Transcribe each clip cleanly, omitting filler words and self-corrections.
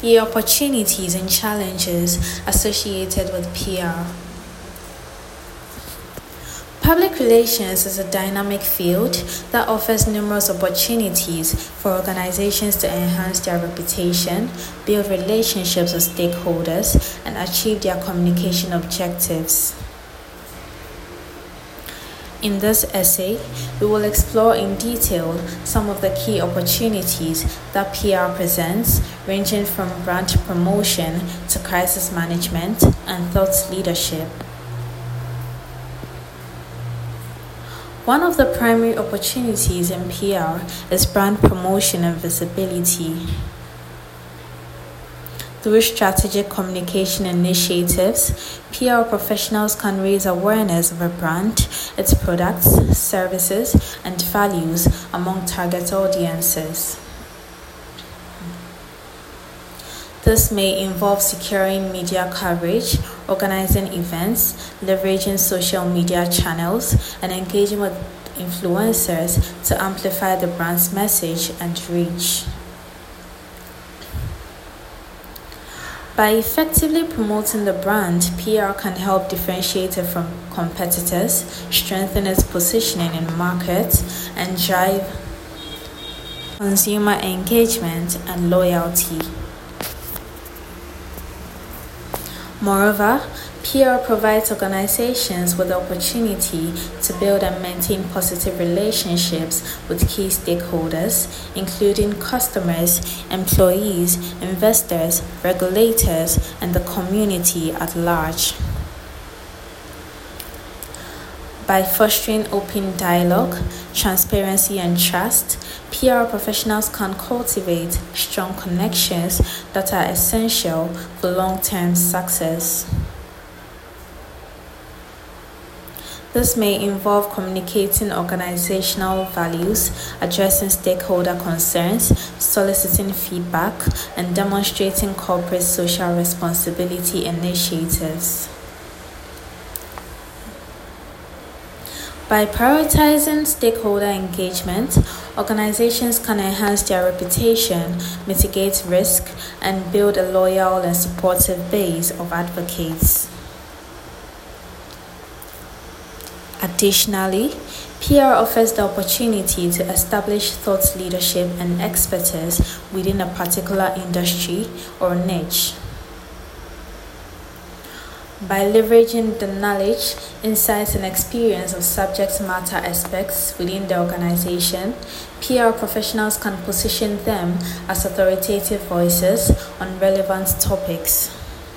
The opportunities and challenges associated with PR. Public relations is a dynamic field that offers numerous opportunities for organizations to enhance their reputation, build relationships with stakeholders, and achieve their communication objectives. In this essay, we will explore in detail some of the key opportunities that PR presents, ranging from brand promotion to crisis management and thought leadership. One of the primary opportunities in PR is brand promotion and visibility. Through strategic communication initiatives, PR professionals can raise awareness of a brand, its products, services, and values among target audiences. This may involve securing media coverage, organizing events, leveraging social media channels, and engaging with influencers to amplify the brand's message and reach. By effectively promoting the brand, PR can help differentiate it from competitors, strengthen its positioning in the market, and drive consumer engagement and loyalty. Moreover, PR provides organizations with the opportunity to build and maintain positive relationships with key stakeholders, including customers, employees, investors, regulators, and the community at large. By fostering open dialogue, transparency, and trust, PR professionals can cultivate strong connections that are essential for long-term success. This may involve communicating organizational values, addressing stakeholder concerns, soliciting feedback, and demonstrating corporate social responsibility initiatives. By prioritizing stakeholder engagement, organizations can enhance their reputation, mitigate risk, and build a loyal and supportive base of advocates. Additionally, PR offers the opportunity to establish thought leadership and expertise within a particular industry or niche. By leveraging the knowledge, insights, and experience of subject matter experts within the organization, PR professionals can position them as authoritative voices on relevant topics.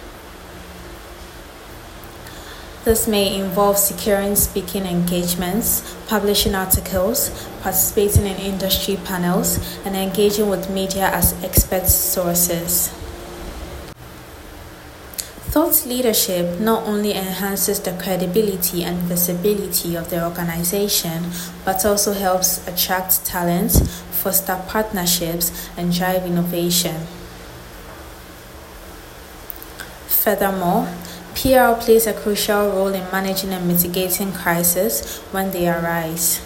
This may involve securing speaking engagements, publishing articles, participating in industry panels, and engaging with media as expert sources. Thought leadership not only enhances the credibility and visibility of the organization, but also helps attract talent, foster partnerships, and drive innovation. Furthermore, PR plays a crucial role in managing and mitigating crises when they arise.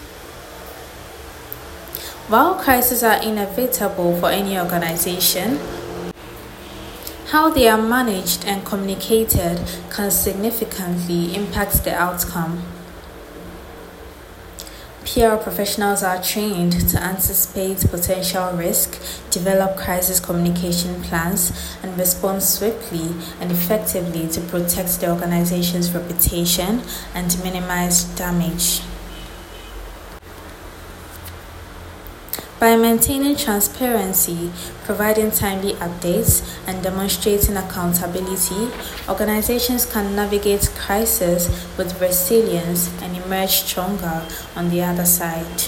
While crises are inevitable for any organization, how they are managed and communicated can significantly impact the outcome. PR professionals are trained to anticipate potential risk, develop crisis communication plans, and respond swiftly and effectively to protect the organization's reputation and minimize damage. By maintaining transparency, providing timely updates, and demonstrating accountability, organizations can navigate crises with resilience and emerge stronger on the other side.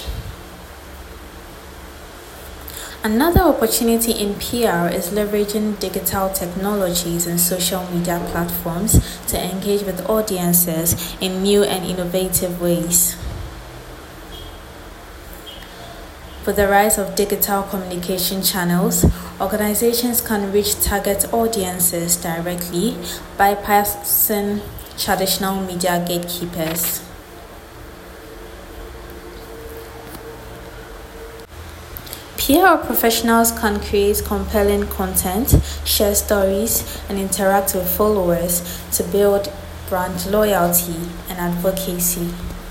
Another opportunity in PR is leveraging digital technologies and social media platforms to engage with audiences in new and innovative ways. With the rise of digital communication channels, organizations can reach target audiences directly, bypassing traditional media gatekeepers. PR professionals can create compelling content, share stories, and interact with followers to build brand loyalty and advocacy.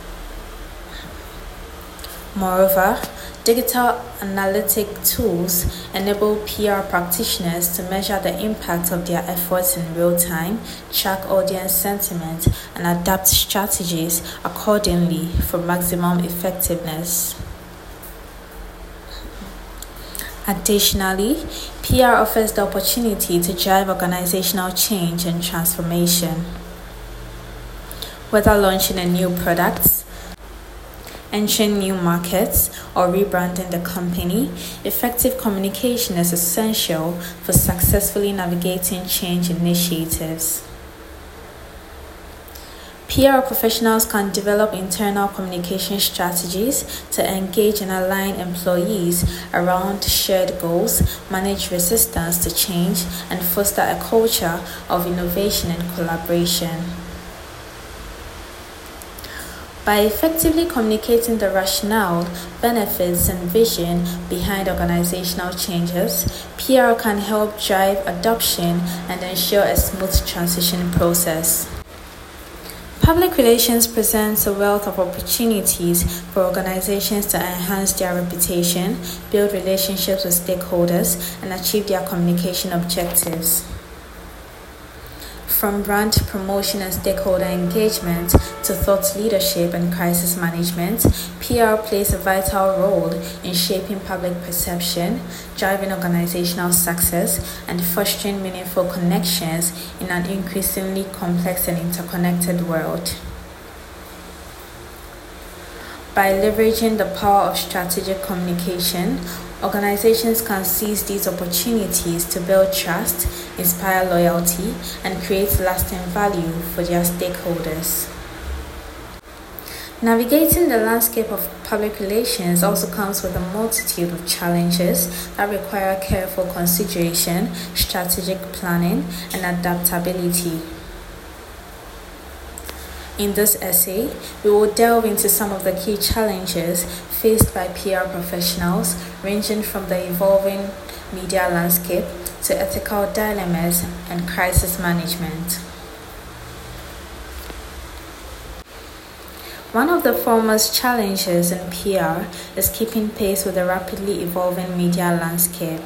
Moreover, digital analytic tools enable PR practitioners to measure the impact of their efforts in real time, track audience sentiment, and adapt strategies accordingly for maximum effectiveness. Additionally, PR offers the opportunity to drive organizational change and transformation. Whether launching a new product, entering new markets, or rebranding the company, effective communication is essential for successfully navigating change initiatives. PR professionals can develop internal communication strategies to engage and align employees around shared goals, manage resistance to change, and foster a culture of innovation and collaboration. By effectively communicating the rationale, benefits, and vision behind organizational changes, PR can help drive adoption and ensure a smooth transition process. Public relations presents a wealth of opportunities for organizations to enhance their reputation, build relationships with stakeholders, and achieve their communication objectives. From brand promotion and stakeholder engagement to thought leadership and crisis management, PR plays a vital role in shaping public perception, driving organizational success, and fostering meaningful connections in an increasingly complex and interconnected world. By leveraging the power of strategic communication, organizations can seize these opportunities to build trust, inspire loyalty, and create lasting value for their stakeholders. Navigating the landscape of public relations also comes with a multitude of challenges that require careful consideration, strategic planning, and adaptability. In this essay, we will delve into some of the key challenges faced by PR professionals, ranging from the evolving media landscape to ethical dilemmas and crisis management. One of the foremost challenges in PR is keeping pace with the rapidly evolving media landscape.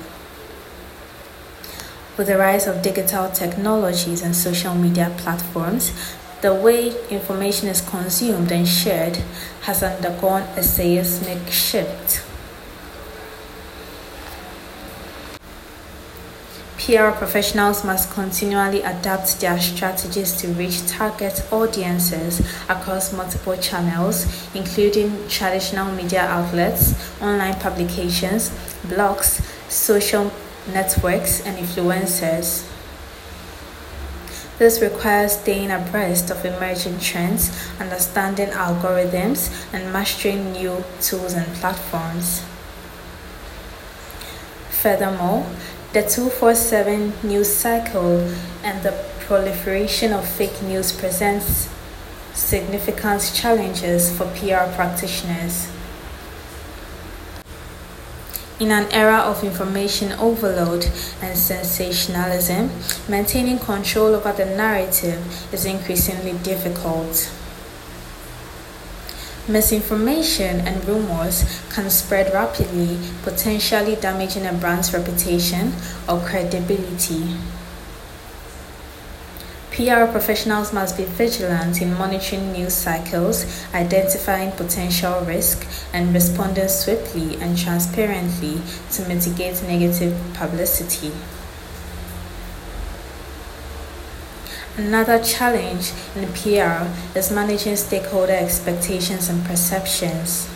With the rise of digital technologies and social media platforms, the way information is consumed and shared has undergone a seismic shift. PR professionals must continually adapt their strategies to reach target audiences across multiple channels, including traditional media outlets, online publications, blogs, social networks, and influencers. This requires staying abreast of emerging trends, understanding algorithms, and mastering new tools and platforms. Furthermore, the 24/7 news cycle and the proliferation of fake news presents significant challenges for PR practitioners. In an era of information overload and sensationalism, maintaining control over the narrative is increasingly difficult. Misinformation and rumors can spread rapidly, potentially damaging a brand's reputation or credibility. PR professionals must be vigilant in monitoring news cycles, identifying potential risk, and responding swiftly and transparently to mitigate negative publicity. Another challenge in PR is managing stakeholder expectations and perceptions.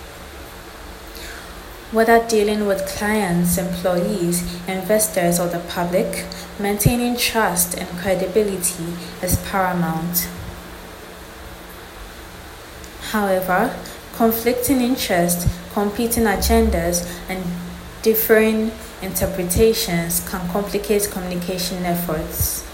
Whether dealing with clients, employees, investors, or the public, maintaining trust and credibility is paramount. However, conflicting interests, competing agendas, and differing interpretations can complicate communication efforts.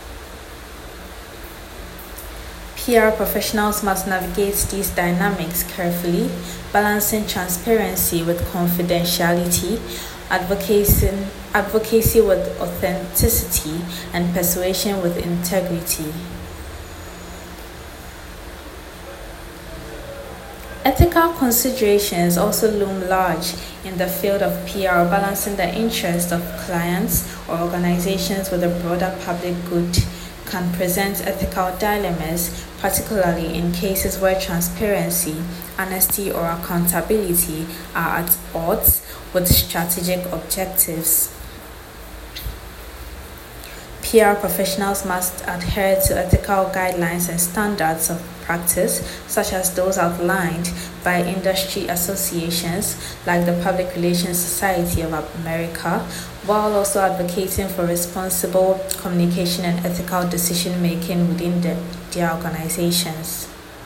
PR professionals must navigate these dynamics carefully, balancing transparency with confidentiality, advocacy with authenticity, and persuasion with integrity. Ethical considerations also loom large in the field of PR, balancing the interests of clients or organizations with the broader public good can present ethical dilemmas, particularly in cases where transparency, honesty, or accountability are at odds with strategic objectives. PR professionals must adhere to ethical guidelines and standards of practice, such as those outlined by industry associations like the Public Relations Society of America, while also advocating for responsible communication and ethical decision making within their organizations.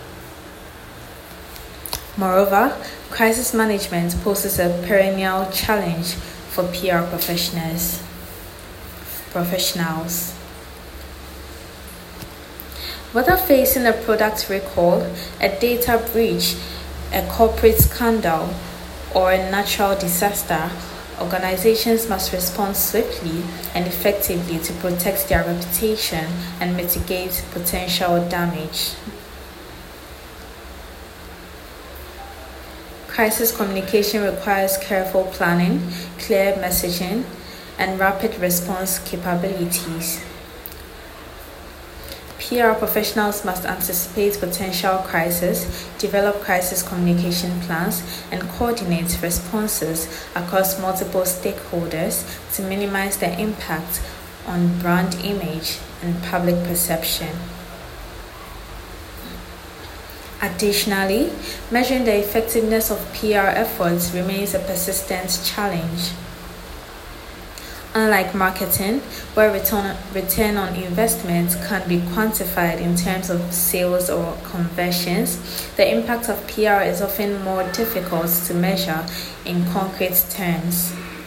Moreover, crisis management poses a perennial challenge for PR professionals. Whether facing a product recall, a data breach, a corporate scandal, or a natural disaster, organizations must respond swiftly and effectively to protect their reputation and mitigate potential damage. Crisis communication requires careful planning, clear messaging, and rapid response capabilities. PR professionals must anticipate potential crises, develop crisis communication plans, and coordinate responses across multiple stakeholders to minimize the impact on brand image and public perception. Additionally, measuring the effectiveness of PR efforts remains a persistent challenge. Unlike marketing, where return on investment can be quantified in terms of sales or conversions, the impact of PR is often more difficult to measure in concrete terms.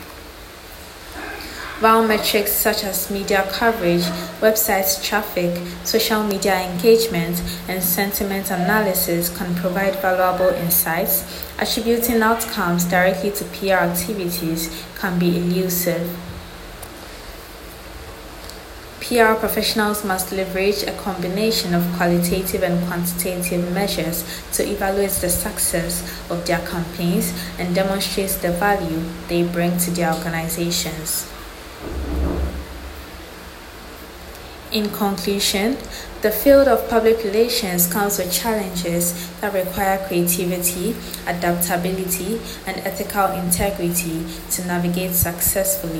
While metrics such as media coverage, website traffic, social media engagement, and sentiment analysis can provide valuable insights, attributing outcomes directly to PR activities can be elusive. PR professionals must leverage a combination of qualitative and quantitative measures to evaluate the success of their campaigns and demonstrate the value they bring to their organizations. In conclusion, the field of public relations comes with challenges that require creativity, adaptability, and ethical integrity to navigate successfully.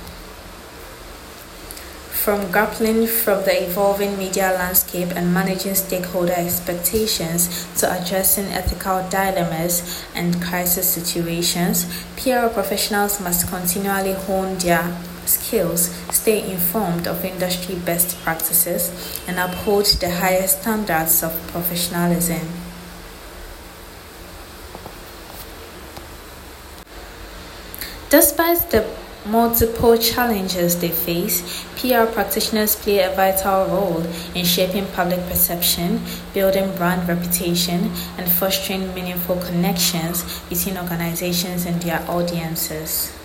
From grappling with the evolving media landscape and managing stakeholder expectations to addressing ethical dilemmas and crisis situations, PR professionals must continually hone their skills, stay informed of industry best practices, and uphold the highest standards of professionalism. Despite the multiple challenges they face, PR practitioners play a vital role in shaping public perception, building brand reputation, and fostering meaningful connections between organizations and their audiences.